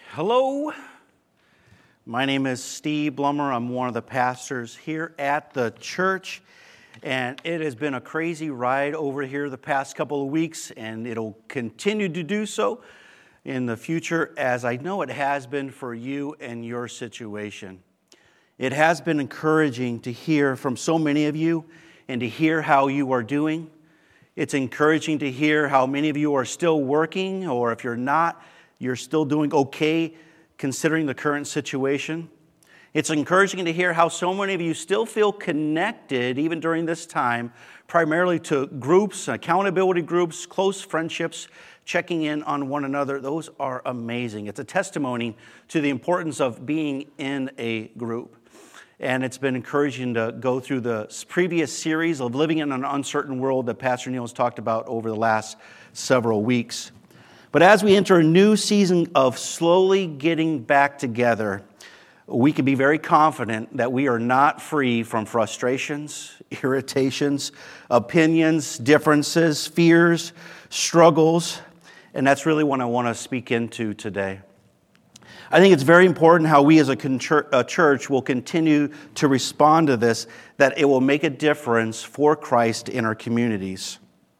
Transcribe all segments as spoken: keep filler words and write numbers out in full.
Hello, my name is Steve Blummer. I'm one of the pastors here at the church, and it has been a crazy ride over here the past couple of weeks, and it'll continue to do so in the future, as I know it has been for you and your situation. It has been encouraging to hear from so many of you and to hear how you are doing. It's encouraging to hear how many of you are still working, or if you're not, you're still doing okay considering the current situation. It's encouraging to hear how so many of you still feel connected, even during this time, primarily to groups, accountability groups, close friendships, checking in on one another. Those are amazing. It's a testimony to the importance of being in a group. And it's been encouraging to go through the previous series of Living in an Uncertain World that Pastor Neil has talked about over the last several weeks. But as we enter a new season of slowly getting back together, we can be very confident that we are not free from frustrations, irritations, opinions, differences, fears, struggles, and that's really what I want to speak into today. I think it's very important how we as a church will continue to respond to this, that it will make a difference for Christ in our communities.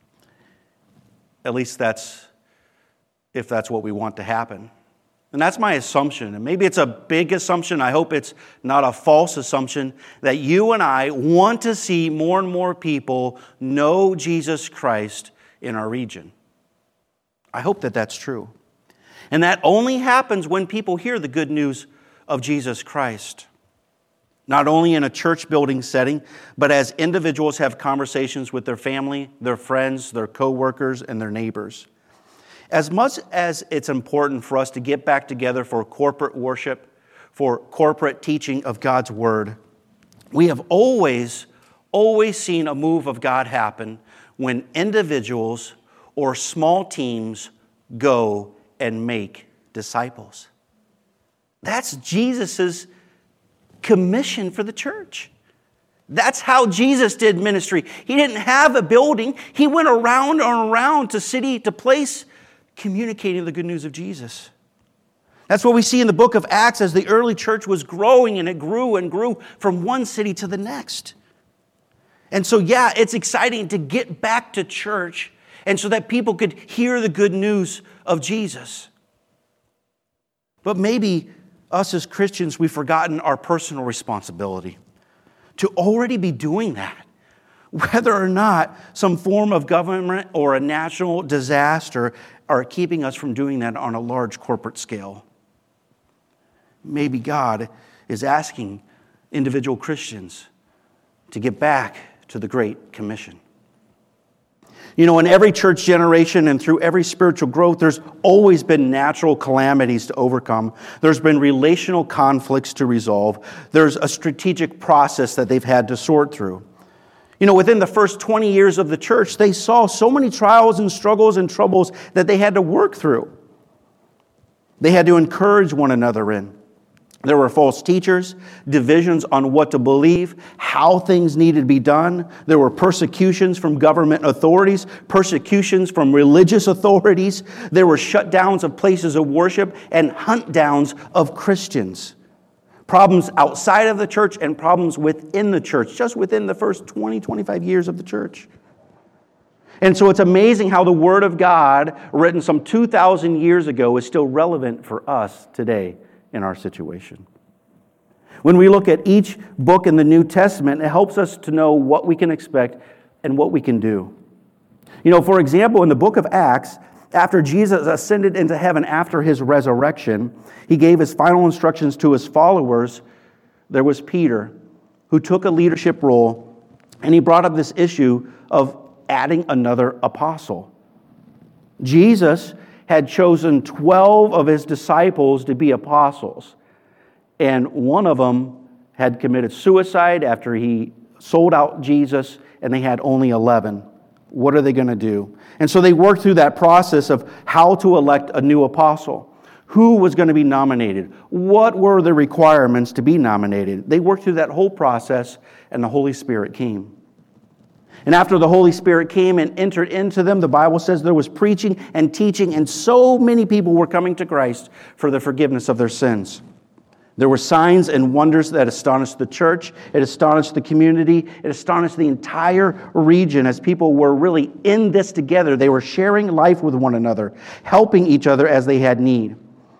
At least that's if that's what we want to happen. And that's my assumption. And maybe it's a big assumption. I hope it's not a false assumption that you and I want to see more and more people know Jesus Christ in our region. I hope that that's true. And that only happens when people hear the good news of Jesus Christ. Not only in a church building setting, but as individuals have conversations with their family, their friends, their co-workers, and their neighbors. As much as it's important for us to get back together for corporate worship, for corporate teaching of God's Word, we have always, always seen a move of God happen when individuals or small teams go and make disciples. That's Jesus' commission for the church. That's how Jesus did ministry. He didn't have a building. He went around and around to city to place, communicating the good news of Jesus. That's what we see in the book of Acts as the early church was growing, and it grew and grew from one city to the next. And so, yeah, it's exciting to get back to church and so that people could hear the good news of Jesus. But maybe us as Christians, we've forgotten our personal responsibility to already be doing that. Whether or not some form of government or a national disaster are keeping us from doing that on a large corporate scale. Maybe God is asking individual Christians to get back to the Great Commission. You know, in every church generation and through every spiritual growth, there's always been natural calamities to overcome. There's been relational conflicts to resolve. There's a strategic process that they've had to sort through. You know, within the first twenty years of the church, they saw so many trials and struggles and troubles that they had to work through. They had to encourage one another in. There were false teachers, divisions on what to believe, how things needed to be done. There were persecutions from government authorities, persecutions from religious authorities. There were shutdowns of places of worship and hunt downs of Christians. Problems outside of the church and problems within the church, just within the first twenty, twenty-five years of the church. And so it's amazing how the Word of God, written some two thousand years ago, is still relevant for us today in our situation. When we look at each book in the New Testament, it helps us to know what we can expect and what we can do. You know, for example, in the book of Acts, after Jesus ascended into heaven after his resurrection, he gave his final instructions to his followers. There was Peter, who took a leadership role, and he brought up this issue of adding another apostle. Jesus had chosen twelve of his disciples to be apostles, and one of them had committed suicide after he sold out Jesus, and they had only eleven. What are they going to do? And so they worked through that process of how to elect a new apostle. Who was going to be nominated? What were the requirements to be nominated? They worked through that whole process, and the Holy Spirit came. And after the Holy Spirit came and entered into them, the Bible says there was preaching and teaching, and so many people were coming to Christ for the forgiveness of their sins. There were signs and wonders that astonished the church. It astonished the community. It astonished the entire region as people were really in this together. They were sharing life with one another, helping each other as they had need.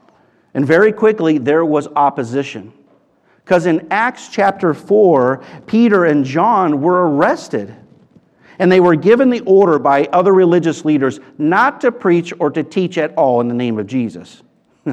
And very quickly, there was opposition. Because in Acts chapter four, Peter and John were arrested. And they were given the order by other religious leaders not to preach or to teach at all in the name of Jesus.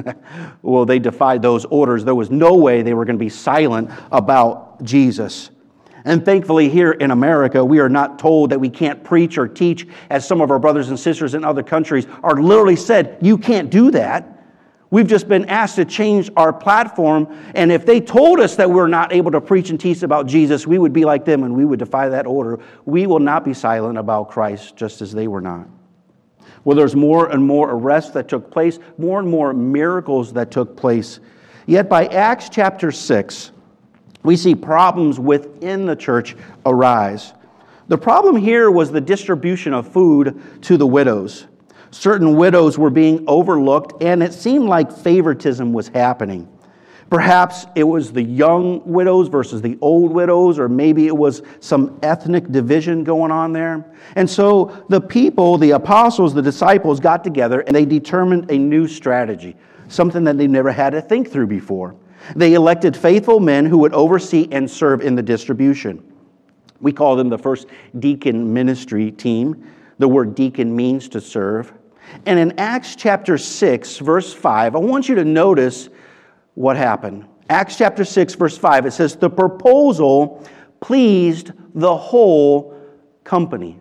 Well, they defied those orders. There was no way they were going to be silent about Jesus. And thankfully here in America, we are not told that we can't preach or teach, as some of our brothers and sisters in other countries are literally said, you can't do that. We've just been asked to change our platform, and if they told us that we're not able to preach and teach about Jesus, we would be like them and we would defy that order. We will not be silent about Christ, just as they were not. Well, there's more and more arrests that took place, more and more miracles that took place. Yet by Acts chapter six, we see problems within the church arise. The problem here was the distribution of food to the widows. Certain widows were being overlooked, and it seemed like favoritism was happening. Perhaps it was the young widows versus the old widows, or maybe it was some ethnic division going on there. And so the people, the apostles, the disciples got together and they determined a new strategy, something that they never had to think through before. They elected faithful men who would oversee and serve in the distribution. We call them the first deacon ministry team. The word deacon means to serve. And in Acts chapter six, verse five, I want you to notice what happened. Acts chapter six, verse five, it says, the proposal pleased the whole company.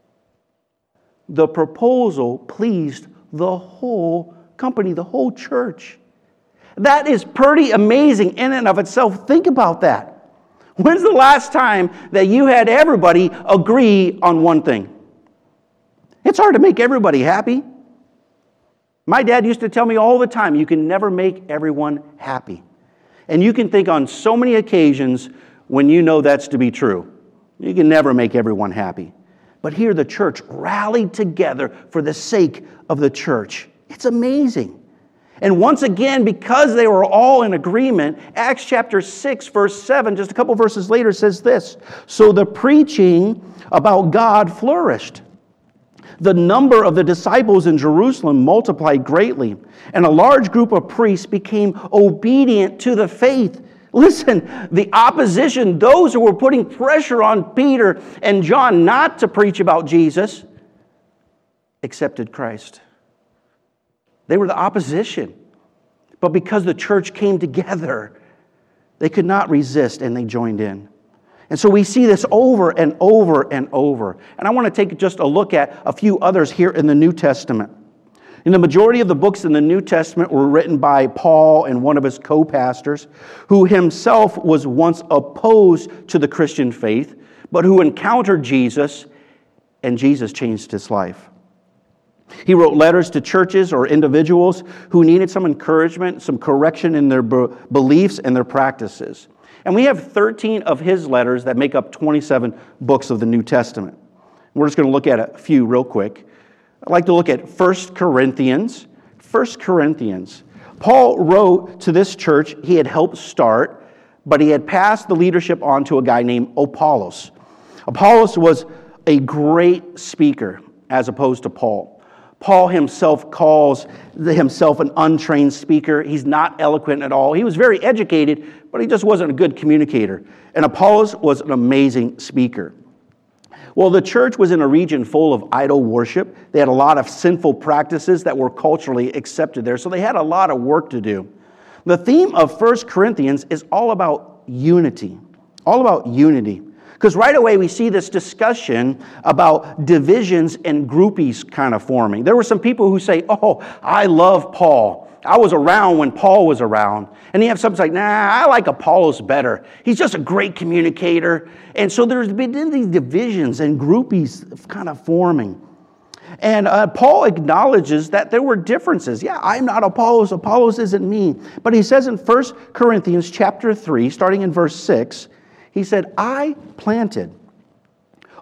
The proposal pleased the whole company, the whole church. That is pretty amazing in and of itself. Think about that. When's the last time that you had everybody agree on one thing? It's hard to make everybody happy. My dad used to tell me all the time, you can never make everyone happy. And you can think on so many occasions when you know that's to be true. You can never make everyone happy. But here the church rallied together for the sake of the church. It's amazing. And once again, because they were all in agreement, Acts chapter six, verse seven, just a couple verses later, says this, so the preaching about God flourished. The number of the disciples in Jerusalem multiplied greatly, and a large group of priests became obedient to the faith. Listen, the opposition, those who were putting pressure on Peter and John not to preach about Jesus, accepted Christ. They were the opposition. But because the church came together, they could not resist and they joined in. And so we see this over and over and over. And I want to take just a look at a few others here in the New Testament. And the majority of the books in the New Testament were written by Paul and one of his co-pastors, who himself was once opposed to the Christian faith, but who encountered Jesus, and Jesus changed his life. He wrote letters to churches or individuals who needed some encouragement, some correction in their be- beliefs and their practices. And we have thirteen of his letters that make up twenty-seven books of the New Testament. We're just going to look at a few real quick. I'd like to look at First Corinthians. First Corinthians. Paul wrote to this church he had helped start, but he had passed the leadership on to a guy named Apollos. Apollos was a great speaker as opposed to Paul. Paul himself calls himself an untrained speaker. He's not eloquent at all. He was very educated, but he just wasn't a good communicator. And Apollos was an amazing speaker. Well, the church was in a region full of idol worship. They had a lot of sinful practices that were culturally accepted there, so they had a lot of work to do. The theme of First Corinthians is all about unity, all about unity. Because right away we see this discussion about divisions and groupies kind of forming. There were some people who say, oh, I love Paul. I was around when Paul was around. And you have some like, nah, I like Apollos better. He's just a great communicator. And so there's been these divisions and groupies kind of forming. And uh, Paul acknowledges that there were differences. Yeah, I'm not Apollos. Apollos isn't me. But he says in First Corinthians chapter three, starting in verse six, he said, I planted,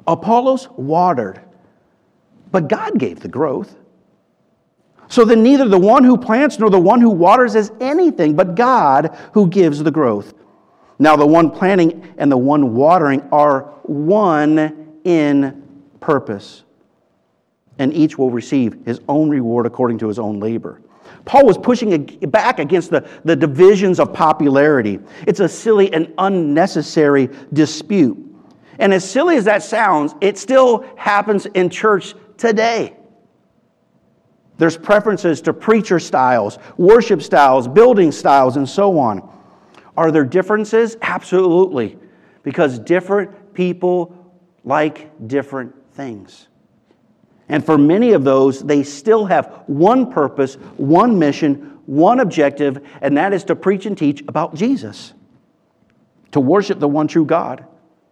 Apollos watered, but God gave the growth. So then neither the one who plants nor the one who waters is anything, but God who gives the growth. Now the one planting and the one watering are one in purpose, and each will receive his own reward according to his own labor. Paul was pushing back against the, the divisions of popularity. It's a silly and unnecessary dispute. And as silly as that sounds, it still happens in church today. There's preferences to preacher styles, worship styles, building styles, and so on. Are there differences? Absolutely. Because different people like different things. And for many of those, they still have one purpose, one mission, one objective, and that is to preach and teach about Jesus, to worship the one true God.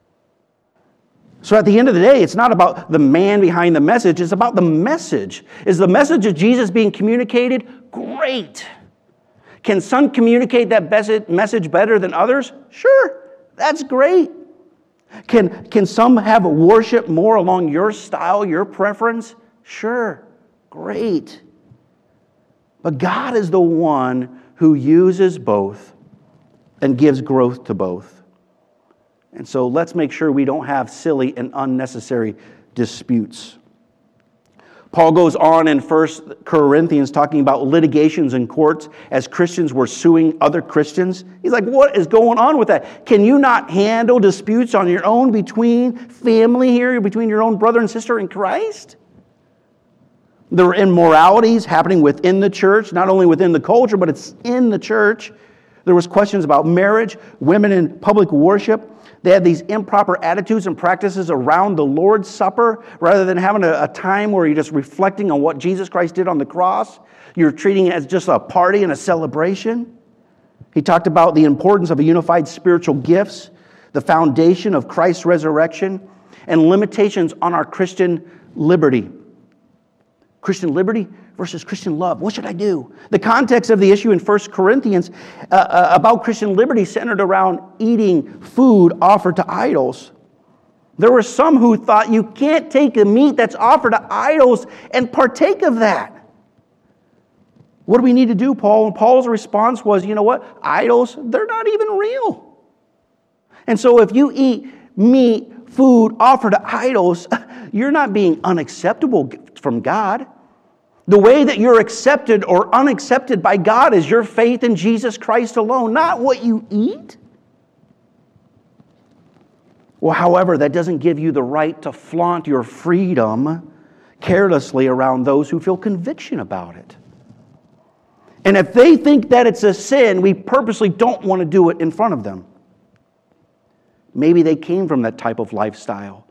So at the end of the day, it's not about the man behind the message, it's about the message. Is the message of Jesus being communicated? Great. Can some communicate that message better than others? Sure, that's great. Can, can some have worship more along your style, your preference? Sure, great. But God is the one who uses both and gives growth to both. And so let's make sure we don't have silly and unnecessary disputes. Paul goes on in First Corinthians talking about litigations in courts as Christians were suing other Christians. He's like, what is going on with that? Can you not handle disputes on your own between family here, between your own brother and sister in Christ? There were immoralities happening within the church, not only within the culture, but it's in the church. There was questions about marriage, women in public worship. They had these improper attitudes and practices around the Lord's Supper. Rather than having a, a time where you're just reflecting on what Jesus Christ did on the cross, you're treating it as just a party and a celebration. He talked about the importance of a unified spiritual gifts, the foundation of Christ's resurrection, and limitations on our Christian liberty. Christian liberty versus Christian love. What should I do? The context of the issue in First Corinthians uh, uh, about Christian liberty centered around eating food offered to idols. There were some who thought you can't take the meat that's offered to idols and partake of that. What do we need to do, Paul? And Paul's response was, you know what? Idols, they're not even real. And so if you eat meat, food offered to idols, you're not being unacceptable from God. The way that you're accepted or unaccepted by God is your faith in Jesus Christ alone, not what you eat. Well, however, that doesn't give you the right to flaunt your freedom carelessly around those who feel conviction about it. And if they think that it's a sin, we purposely don't want to do it in front of them. Maybe they came from that type of lifestyle.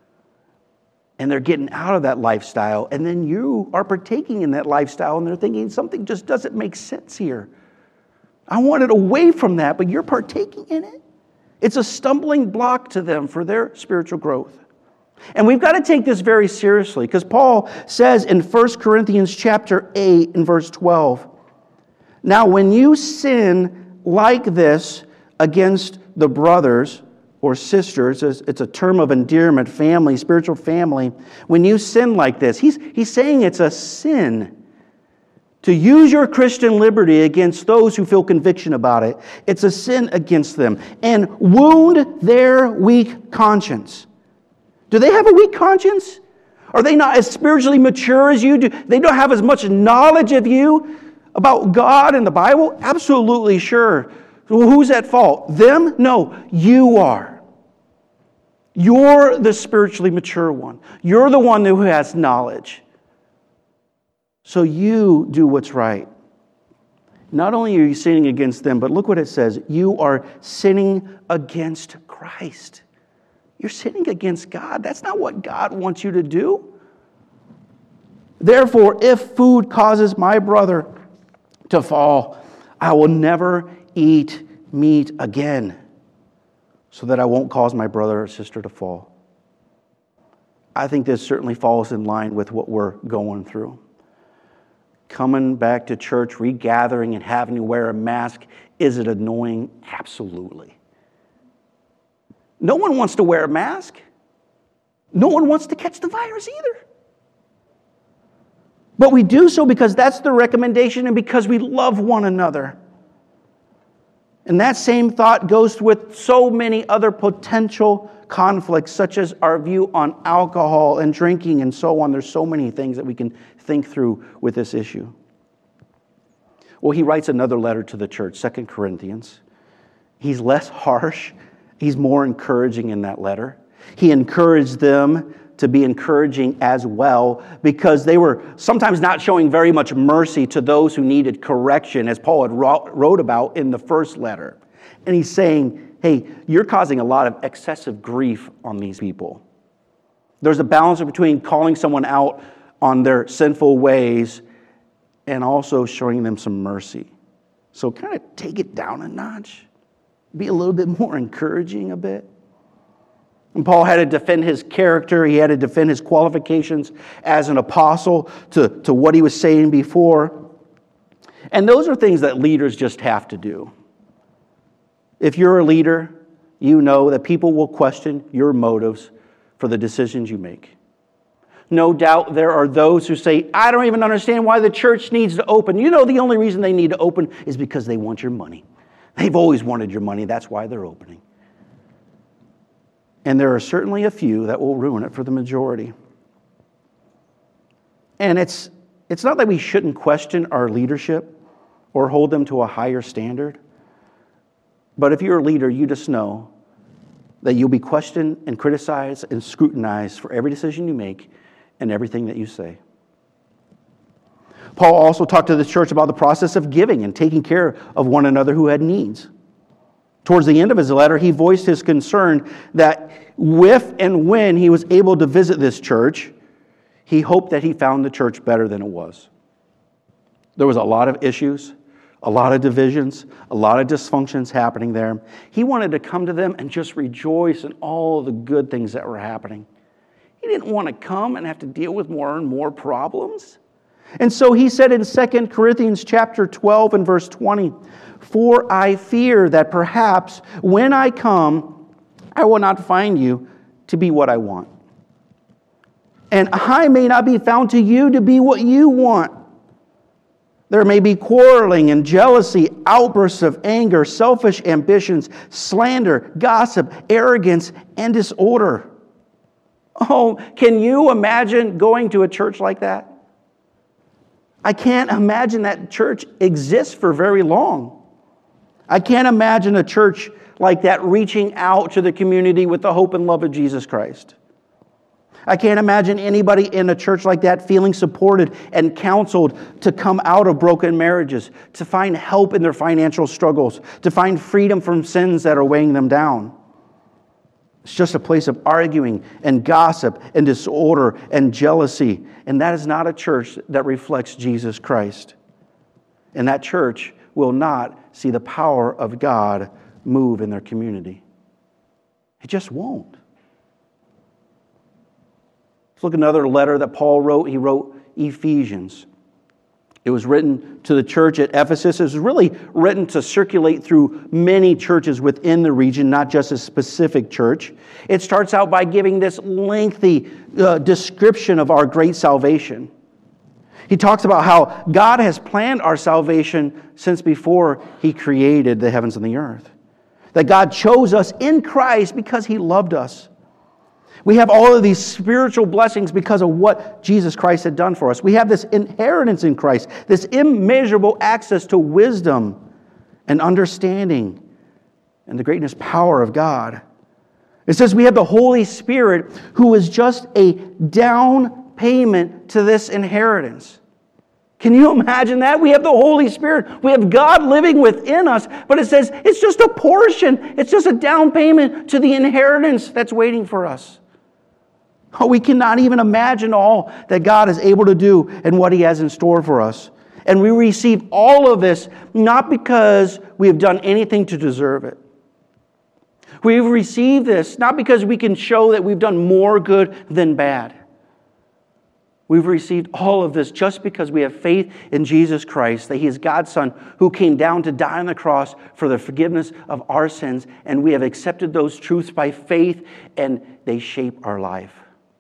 And they're getting out of that lifestyle, and then you are partaking in that lifestyle, and they're thinking something just doesn't make sense here. I want it away from that, but you're partaking in it. It's a stumbling block to them for their spiritual growth. And we've got to take this very seriously, because Paul says in First Corinthians chapter eight and verse twelve, now when you sin like this against the brothers or sisters, it's a term of endearment, family, spiritual family. When you sin like this, he's, he's saying it's a sin to use your Christian liberty against those who feel conviction about it. It's a sin against them. And wound their weak conscience. Do they have a weak conscience? Are they not as spiritually mature as you? Do they don't have as much knowledge of you about God and the Bible? Absolutely sure. Well, who's at fault? Them? No, you are. You're the spiritually mature one. You're the one who has knowledge. So you do what's right. Not only are you sinning against them, but look what it says. You are sinning against Christ. You're sinning against God. That's not what God wants you to do. Therefore, if food causes my brother to fall, I will never eat meat again, so that I won't cause my brother or sister to fall. I think this certainly falls in line with what we're going through. Coming back to church, regathering, and having to wear a mask, is it annoying? Absolutely. No one wants to wear a mask. No one wants to catch the virus either. But we do so because that's the recommendation and because we love one another. And that same thought goes with so many other potential conflicts, such as our view on alcohol and drinking and so on. There's so many things that we can think through with this issue. Well, he writes another letter to the church, Second Corinthians. He's less harsh. He's more encouraging in that letter. He encouraged them to be encouraging as well because they were sometimes not showing very much mercy to those who needed correction, as Paul had wrote about in the first letter. And he's saying, hey, you're causing a lot of excessive grief on these people. There's a balance between calling someone out on their sinful ways and also showing them some mercy. So kind of take it down a notch. Be a little bit more encouraging a bit. And Paul had to defend his character. He had to defend his qualifications as an apostle to, to what he was saying before. And those are things that leaders just have to do. If you're a leader, you know that people will question your motives for the decisions you make. No doubt there are those who say, I don't even understand why the church needs to open. You know the only reason they need to open is because they want your money. They've always wanted your money. That's why they're opening. And there are certainly a few that will ruin it for the majority. And it's, it's not that we shouldn't question our leadership or hold them to a higher standard. But if you're a leader, you just know that you'll be questioned and criticized and scrutinized for every decision you make and everything that you say. Paul also talked to the church about the process of giving and taking care of one another who had needs. Towards the end of his letter, he voiced his concern that if and when he was able to visit this church, he hoped that he found the church better than it was. There was a lot of issues, a lot of divisions, a lot of dysfunctions happening there. He wanted to come to them and just rejoice in all the good things that were happening. He didn't want to come and have to deal with more and more problems. And so he said in Second Corinthians chapter twelve and verse twenty, for I fear that perhaps when I come, I will not find you to be what I want. And I may not be found to you to be what you want. There may be quarreling and jealousy, outbursts of anger, selfish ambitions, slander, gossip, arrogance, and disorder. Oh, can you imagine going to a church like that? I can't imagine that church exists for very long. I can't imagine a church like that reaching out to the community with the hope and love of Jesus Christ. I can't imagine anybody in a church like that feeling supported and counseled to come out of broken marriages, to find help in their financial struggles, to find freedom from sins that are weighing them down. It's just a place of arguing and gossip and disorder and jealousy. And that is not a church that reflects Jesus Christ. And that church will not see the power of God move in their community. It just won't. Let's look at another letter that Paul wrote. He wrote Ephesians. It was written to the church at Ephesus. It was really written to circulate through many churches within the region, not just a specific church. It starts out by giving this lengthy uh, description of our great salvation. He talks about how God has planned our salvation since before He created the heavens and the earth. That God chose us in Christ because He loved us. We have all of these spiritual blessings because of what Jesus Christ had done for us. We have this inheritance in Christ, this immeasurable access to wisdom and understanding and the greatness power of God. It says we have the Holy Spirit who is just a down payment to this inheritance. Can you imagine that? We have the Holy Spirit. We have God living within us, but it says it's just a portion. It's just a down payment to the inheritance that's waiting for us. Oh, we cannot even imagine all that God is able to do and what He has in store for us. And we receive all of this not because we have done anything to deserve it. We've received this not because we can show that we've done more good than bad. We've received all of this just because we have faith in Jesus Christ, that He is God's Son who came down to die on the cross for the forgiveness of our sins, and we have accepted those truths by faith, and they shape our life.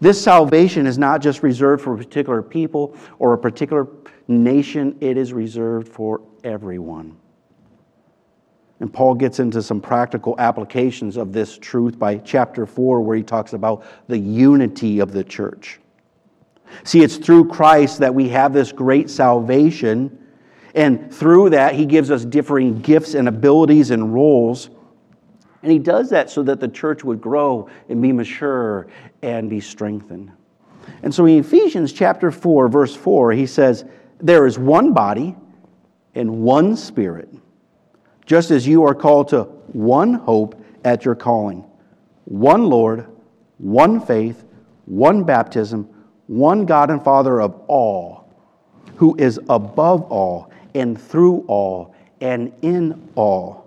This salvation is not just reserved for a particular people or a particular nation. It is reserved for everyone. And Paul gets into some practical applications of this truth by chapter four, where he talks about the unity of the church. See, it's through Christ that we have this great salvation, and through that he gives us differing gifts and abilities and roles. And he does that so that the church would grow and be mature and be strengthened. And so in Ephesians chapter four, verse four, he says, "There is one body and one Spirit, just as you are called to one hope at your calling, one Lord, one faith, one baptism, one God and Father of all, who is above all and through all and in all."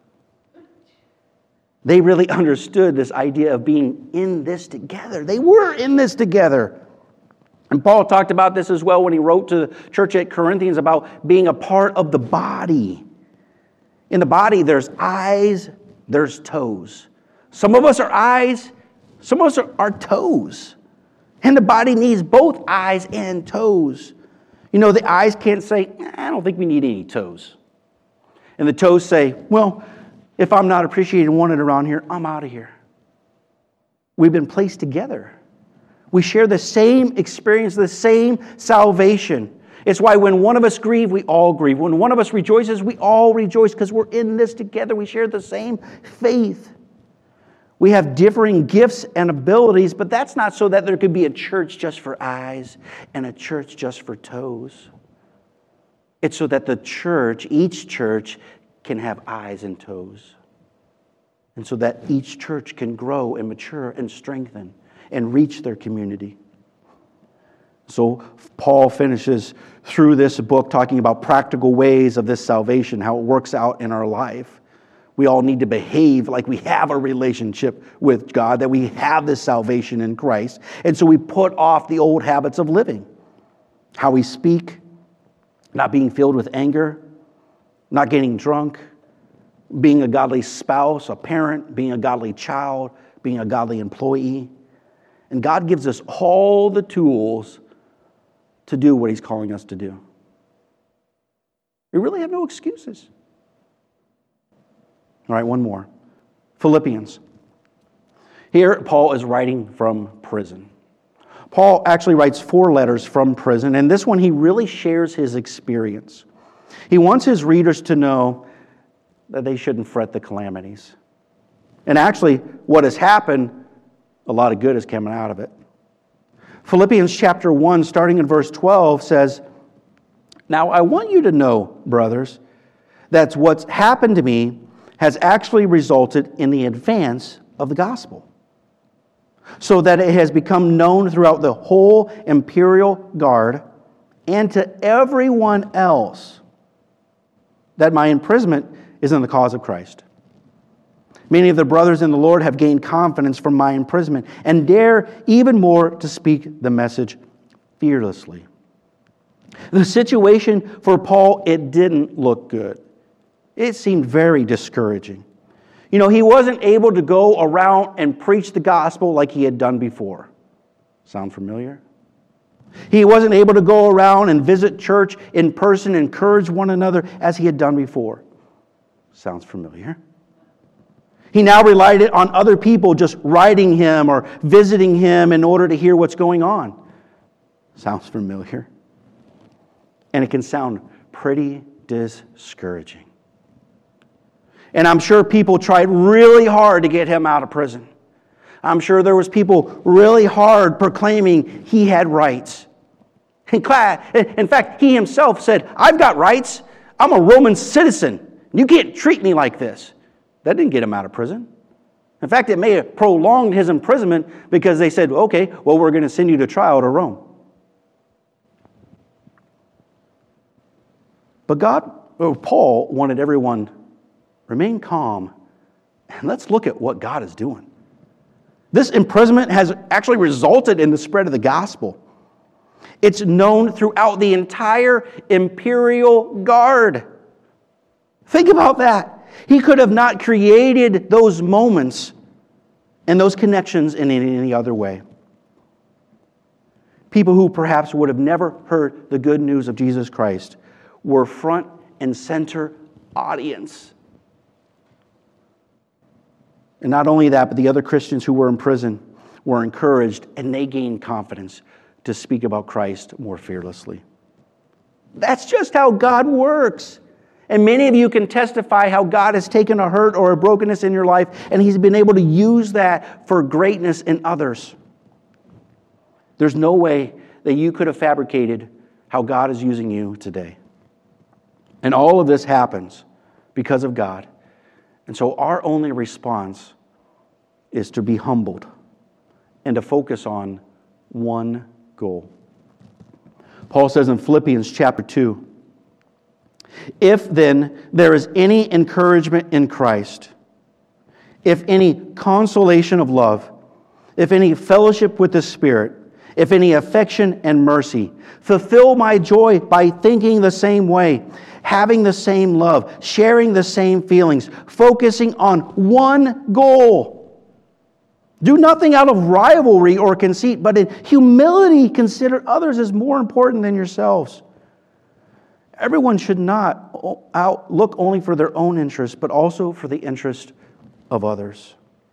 They really understood this idea of being in this together. They were in this together. And Paul talked about this as well when he wrote to the church at Corinthians about being a part of the body. In the body, there's eyes, there's toes. Some of us are eyes, some of us are, are toes. And the body needs both eyes and toes. You know, the eyes can't say, "I don't think we need any toes." And the toes say, "Well, if I'm not appreciated and wanted around here, I'm out of here." We've been placed together. We share the same experience, the same salvation. It's why when one of us grieve, we all grieve. When one of us rejoices, we all rejoice, because we're in this together. We share the same faith. We have differing gifts and abilities, but that's not so that there could be a church just for eyes and a church just for toes. It's so that the church, each church, can have eyes and toes. And so that each church can grow and mature and strengthen and reach their community. So Paul finishes through this book talking about practical ways of this salvation, how it works out in our life. We all need to behave like we have a relationship with God, that we have this salvation in Christ. And so we put off the old habits of living. How we speak, not being filled with anger, not getting drunk, being a godly spouse, a parent, being a godly child, being a godly employee. And God gives us all the tools to do what He's calling us to do. We really have no excuses. All right, one more. Philippians. Here, Paul is writing from prison. Paul actually writes four letters from prison, and this one he really shares his experience. He wants his readers to know that they shouldn't fret the calamities. And actually, what has happened, a lot of good is coming out of it. Philippians chapter one, starting in verse twelve, says, "Now I want you to know, brothers, that what's happened to me has actually resulted in the advance of the gospel, so that it has become known throughout the whole imperial guard and to everyone else that my imprisonment is in the cause of Christ. Many of the brothers in the Lord have gained confidence from my imprisonment and dare even more to speak the message fearlessly." The situation for Paul, it didn't look good. It seemed very discouraging. You know, he wasn't able to go around and preach the gospel like he had done before. Sound familiar? He wasn't able to go around and visit church in person, encourage one another as he had done before. Sounds familiar? He now relied on other people just writing him or visiting him in order to hear what's going on. Sounds familiar? And it can sound pretty discouraging. And I'm sure people tried really hard to get him out of prison. I'm sure there was people really hard proclaiming he had rights. In fact, he himself said, "I've got rights. I'm a Roman citizen. You can't treat me like this." That didn't get him out of prison. In fact, it may have prolonged his imprisonment because they said, "Okay, well, we're going to send you to trial to Rome." But God, or Paul, wanted everyone remain calm, and let's look at what God is doing. This imprisonment has actually resulted in the spread of the gospel. It's known throughout the entire imperial guard. Think about that. He could have not created those moments and those connections in any other way. people who perhaps would have never heard the good news of Jesus Christ, were front and center audience. And not only that, but the other Christians who were in prison were encouraged, and they gained confidence to speak about Christ more fearlessly. That's just how God works. And many of you can testify how God has taken a hurt or a brokenness in your life, and He's been able to use that for greatness in others. There's no way that you could have fabricated how God is using you today. And all of this happens because of God. And so our only response is to be humbled and to focus on one goal. Paul says in Philippians chapter two, if then there is any encouragement in Christ, if any consolation of love, if any fellowship with the Spirit, if any affection and mercy, fulfill my joy by thinking the same way, having the same love, sharing the same feelings, focusing on one goal. Do nothing out of rivalry or conceit, but in humility consider others as more important than yourselves. Everyone should not out look only for their own interest, but also for the interest of others.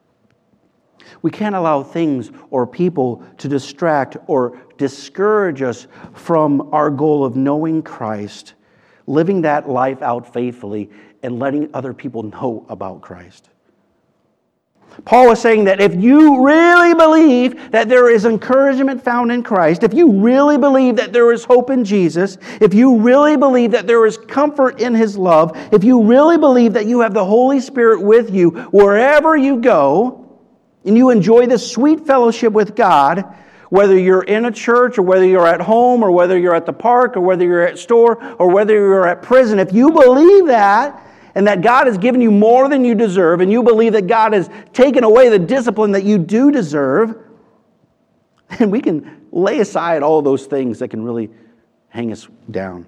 We can't allow things or people to distract or discourage us from our goal of knowing Christ, living that life out faithfully, and letting other people know about Christ. Paul is saying that if you really believe that there is encouragement found in Christ, if you really believe that there is hope in Jesus, if you really believe that there is comfort in His love, if you really believe that you have the Holy Spirit with you wherever you go, and you enjoy this sweet fellowship with God, whether you're in a church or whether you're at home or whether you're at the park or whether you're at store or whether you're at prison, if you believe that, and that God has given you more than you deserve, and you believe that God has taken away the discipline that you do deserve, then we can lay aside all those things that can really hang us down.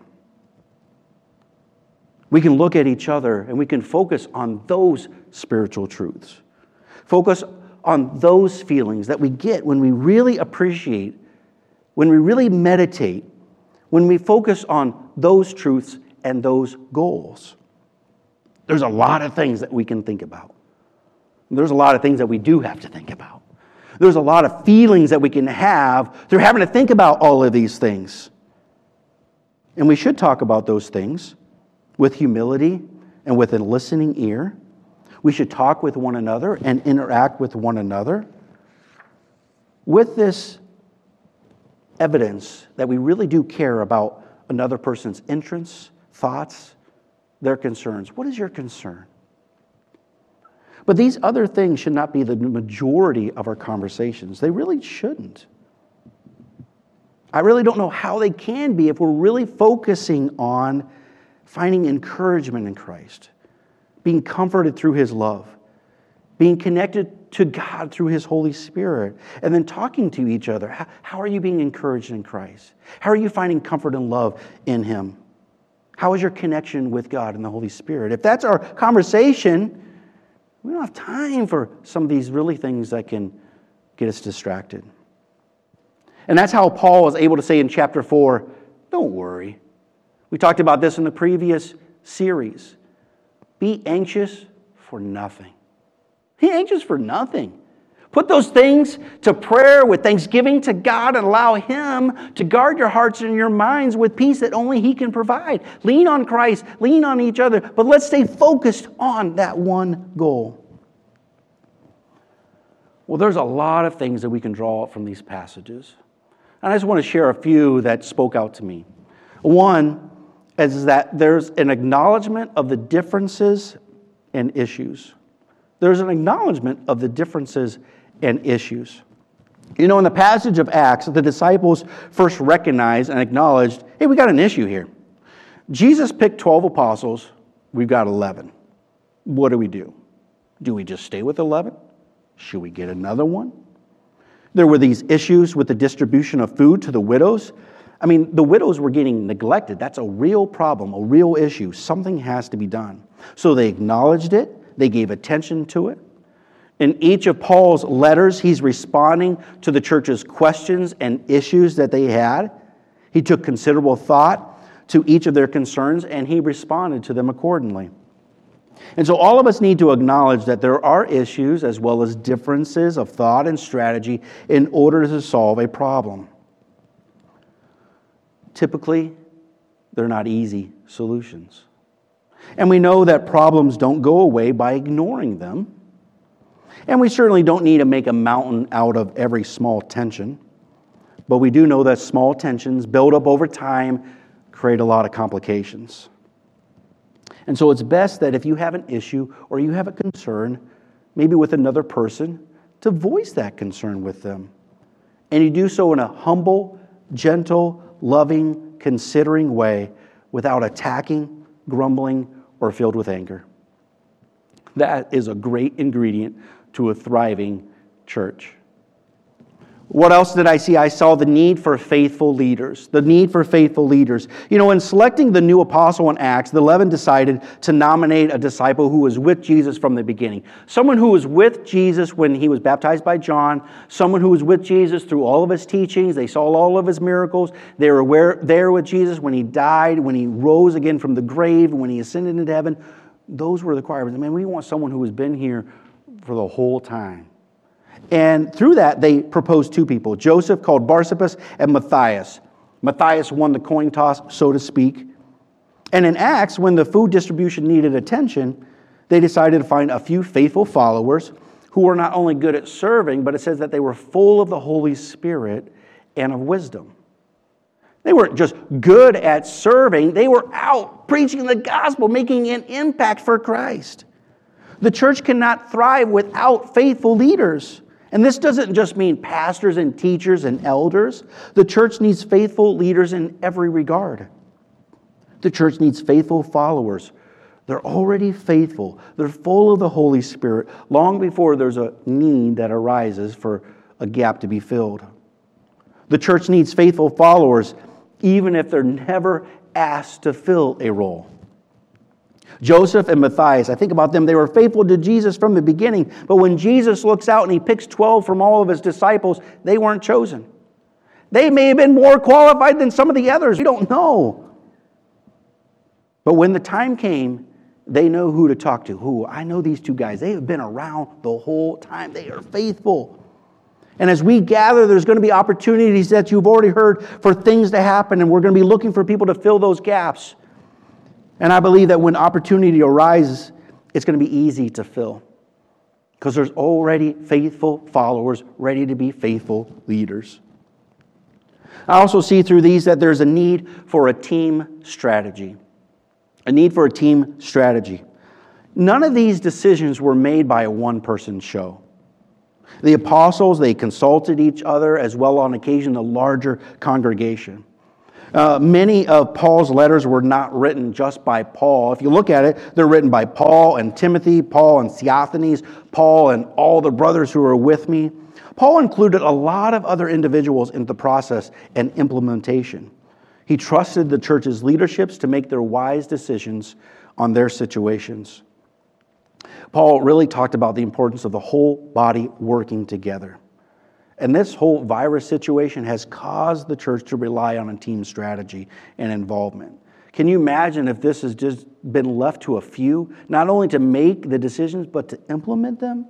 We can look at each other and we can focus on those spiritual truths. Focus on those feelings that we get when we really appreciate, when we really meditate, when we focus on those truths and those goals. There's a lot of things that we can think about. There's a lot of things that we do have to think about. There's a lot of feelings that we can have through having to think about all of these things. And we should talk about those things with humility and with a listening ear. We should talk with one another and interact with one another with this evidence that we really do care about another person's interests, thoughts, their concerns. What is your concern? But these other things should not be the majority of our conversations. They really shouldn't. I really don't know how they can be if we're really focusing on finding encouragement in Christ, being comforted through His love, being connected to God through His Holy Spirit, and then talking to each other. How, how are you being encouraged in Christ? How are you finding comfort and love in Him? How is your connection with God and the Holy Spirit? If that's our conversation, we don't have time for some of these really things that can get us distracted. And that's how Paul was able to say in chapter four, don't worry. We talked about this in the previous series. Be anxious for nothing. Be anxious for nothing. Put those things to prayer with thanksgiving to God and allow Him to guard your hearts and your minds with peace that only He can provide. Lean on Christ, lean on each other, but let's stay focused on that one goal. Well, there's a lot of things that we can draw from these passages. And I just want to share a few that spoke out to me. One is that there's an acknowledgement of the differences and issues. There's an acknowledgement of the differences and issues. You know, in the passage of Acts, the disciples first recognized and acknowledged, hey, we got an issue here. Jesus picked twelve apostles. We've got eleven. What do we do? Do we just stay with eleven? Should we get another one? There were these issues with the distribution of food to the widows. I mean, the widows were getting neglected. That's a real problem, a real issue. Something has to be done. So they acknowledged it. They gave attention to it. In each of Paul's letters, he's responding to the church's questions and issues that they had. He took considerable thought to each of their concerns, and he responded to them accordingly. And so all of us need to acknowledge that there are issues as well as differences of thought and strategy in order to solve a problem. Typically, they're not easy solutions. And we know that problems don't go away by ignoring them. And we certainly don't need to make a mountain out of every small tension. But we do know that small tensions build up over time, create a lot of complications. And so it's best that if you have an issue or you have a concern, maybe with another person, to voice that concern with them. And you do so in a humble, gentle, loving, considering way without attacking, grumbling, or filled with anger. That is a great ingredient to a thriving church. What else did I see? I saw the need for faithful leaders. The need for faithful leaders. You know, in selecting the new apostle in Acts, the eleven decided to nominate a disciple who was with Jesus from the beginning. Someone who was with Jesus when he was baptized by John. Someone who was with Jesus through all of his teachings. They saw all of his miracles. They were where, there with Jesus when he died, when he rose again from the grave, when he ascended into heaven. Those were the requirements. I mean, we want someone who has been here for the whole time. And through that, they proposed two people, Joseph, called Barsabas, and Matthias. Matthias won the coin toss, so to speak. And in Acts, when the food distribution needed attention, they decided to find a few faithful followers who were not only good at serving, but it says that they were full of the Holy Spirit and of wisdom. They weren't just good at serving, they were out preaching the gospel, making an impact for Christ. The church cannot thrive without faithful leaders. And this doesn't just mean pastors and teachers and elders. The church needs faithful leaders in every regard. The church needs faithful followers. They're already faithful. They're full of the Holy Spirit long before there's a need that arises for a gap to be filled. The church needs faithful followers even if they're never asked to fill a role. Joseph and Matthias, I think about them, they were faithful to Jesus from the beginning, but when Jesus looks out and he picks twelve from all of his disciples, they weren't chosen. They may have been more qualified than some of the others. We don't know. But when the time came, they know who to talk to. Who? I know these two guys. They have been around the whole time. They are faithful. And as we gather, there's going to be opportunities that you've already heard for things to happen, and we're going to be looking for people to fill those gaps. And I believe that when opportunity arises, it's going to be easy to fill. Because there's already faithful followers ready to be faithful leaders. I also see through these that there's a need for a team strategy. A need for a team strategy. None of these decisions were made by a one-person show. The apostles, they consulted each other as well on occasion the larger congregation. Uh, many of Paul's letters were not written just by Paul. If you look at it, they're written by Paul and Timothy, Paul and Theophanes, Paul and all the brothers who are with me. Paul included a lot of other individuals in the process and implementation. He trusted the church's leaderships to make their wise decisions on their situations. Paul really talked about the importance of the whole body working together. And this whole virus situation has caused the church to rely on a team strategy and involvement. Can you imagine if this has just been left to a few, not only to make the decisions, but to implement them?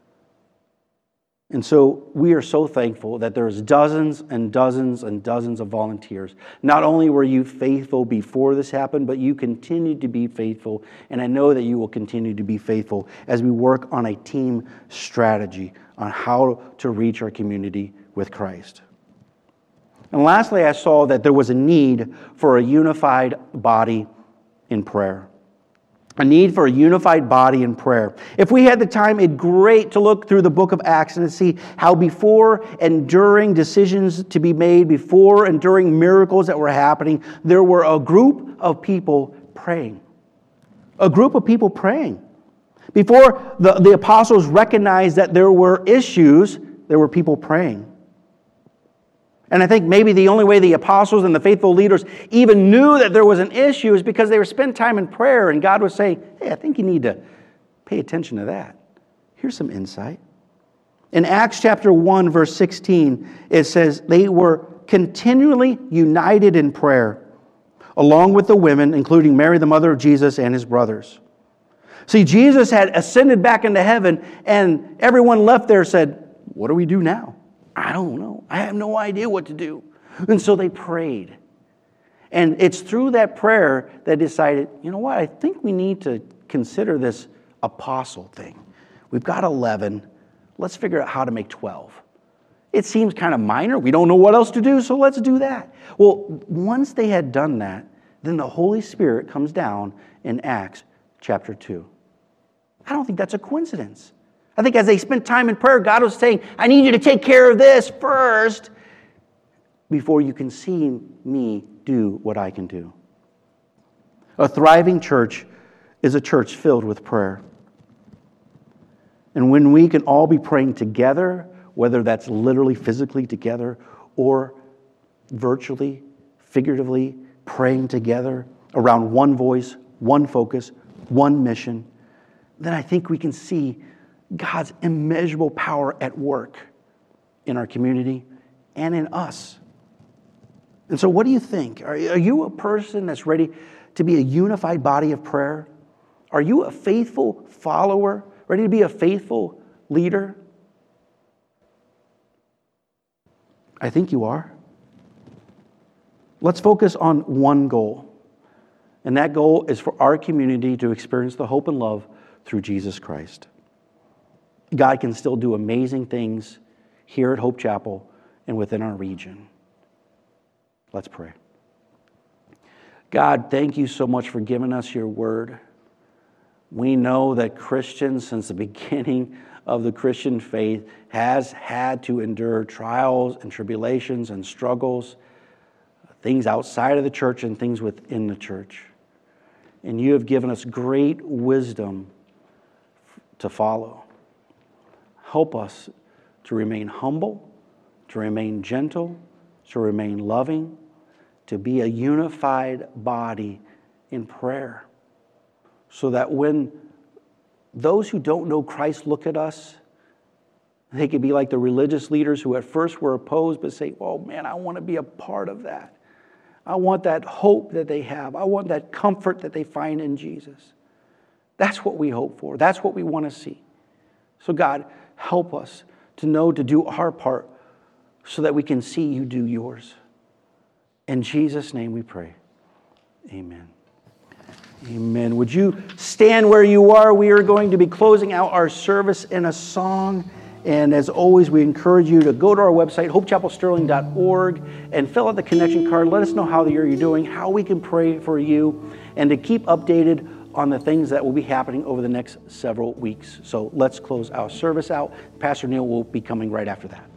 And so we are so thankful that there's dozens and dozens and dozens of volunteers. Not only were you faithful before this happened, but you continued to be faithful. And I know that you will continue to be faithful as we work on a team strategy on how to reach our community with Christ. And lastly, I saw that there was a need for a unified body in prayer. A need for a unified body in prayer. If we had the time, it'd be great to look through the book of Acts and to see how before and during decisions to be made, before and during miracles that were happening, there were a group of people praying. A group of people praying. Before the, the apostles recognized that there were issues, there were people praying. And I think maybe the only way the apostles and the faithful leaders even knew that there was an issue is because they were spending time in prayer and God was saying, hey, I think you need to pay attention to that. Here's some insight. In Acts chapter one, verse sixteen, it says they were continually united in prayer, along with the women, including Mary, the mother of Jesus, and his brothers. See, Jesus had ascended back into heaven, and everyone left there said, what do we do now? I don't know. I have no idea what to do. And so they prayed. And it's through that prayer they decided, you know what, I think we need to consider this apostle thing. We've got eleven. Let's figure out how to make twelve. It seems kind of minor. We don't know what else to do, so let's do that. Well, once they had done that, then the Holy Spirit comes down in Acts chapter two. I don't think that's a coincidence. I think as they spent time in prayer, God was saying, I need you to take care of this first before you can see me do what I can do. A thriving church is a church filled with prayer. And when we can all be praying together, whether that's literally physically together or virtually, figuratively, praying together around one voice, one focus, one mission, then I think we can see God's immeasurable power at work in our community and in us. And so what do you think? Are, are you a person that's ready to be a unified body of prayer? Are you a faithful follower, ready to be a faithful leader? I think you are. Let's focus on one goal. And that goal is for our community to experience the hope and love through Jesus Christ. God can still do amazing things here at Hope Chapel and within our region. Let's pray. God, thank you so much for giving us your word. We know that Christians, since the beginning of the Christian faith, has had to endure trials and tribulations and struggles, things outside of the church and things within the church. And you have given us great wisdom to follow. Help us to remain humble, to remain gentle, to remain loving, to be a unified body in prayer, so that when those who don't know Christ look at us, they could be like the religious leaders who at first were opposed, but say, oh man, I want to be a part of that. I want that hope that they have. I want that comfort that they find in Jesus. That's what we hope for. That's what we want to see. So God, help us to know to do our part so that we can see you do yours. In Jesus' name we pray. Amen. Amen. Would you stand where you are? We are going to be closing out our service in a song. And as always, we encourage you to go to our website, hope chapel sterling dot org, and fill out the connection card. Let us know how the year you're doing, how we can pray for you, and to keep updated on the things that will be happening over the next several weeks. So let's close our service out. Pastor Neil will be coming right after that.